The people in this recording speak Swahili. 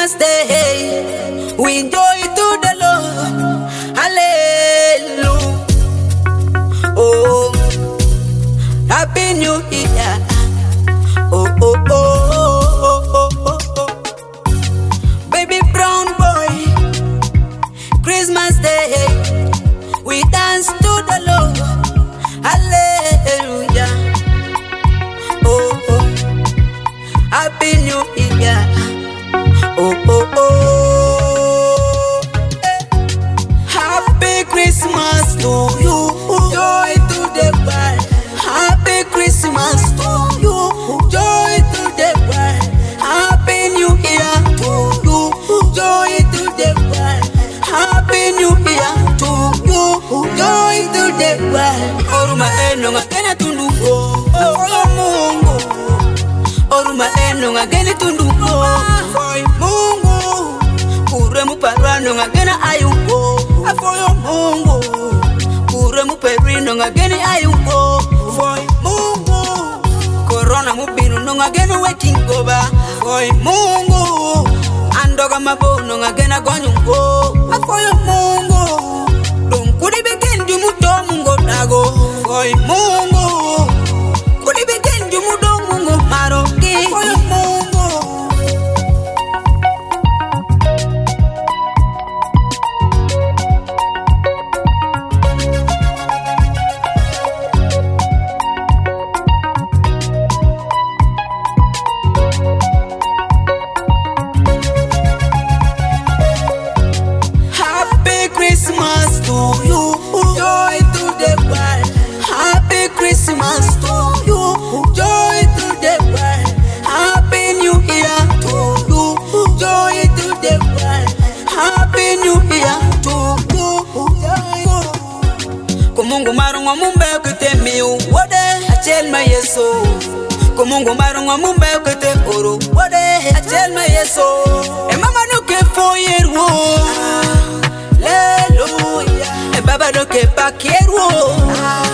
Christmas Day, we enjoy to the Lord. Hallelujah. Oh, Happy New Year. Oh, oh, oh, oh, oh, oh, oh. Baby brown boy, Christmas Day, we dance to the Lord. Hallelujah. Oh, oh. Happy New Year. Oh, oh, oh. Happy Christmas to you. Joy to the world. Happy Christmas to you. Joy to the world. Happy New Year to you. Joy to the world. Happy New Year to you. Joy to the world. Oruma eno ngakena tunduko. Oyo Mungu. Oruma eno ngakena tunduko. Foy Mungu. Kure muparano ngakena ayuko. Foyo Mungu. Kure muperino ngakena ayuko. Foy Mungu. Corona mubinu no ngakena waiting over. Foy Mungu. Andoga mabono ngakena gonyungo. Foyo Mungu. Kudi begin du mudo mungo dago. Foy Mungu. Kudi begin du mudo mungo maroki. Foy Mungu. Happy Christmas to you. Joy to the world. Happy Christmas to you. Joy to the world. Happy New Year to you. Joy to the world. Happy New Year to you. Kumungu marungwa mumbe kutemi wode achel ma yeso. Kumungu marungwa mumbe kute oro wode achel ma yeso. E mama no ke foyerwo. Hallelujah. E baba no ke pakierwo.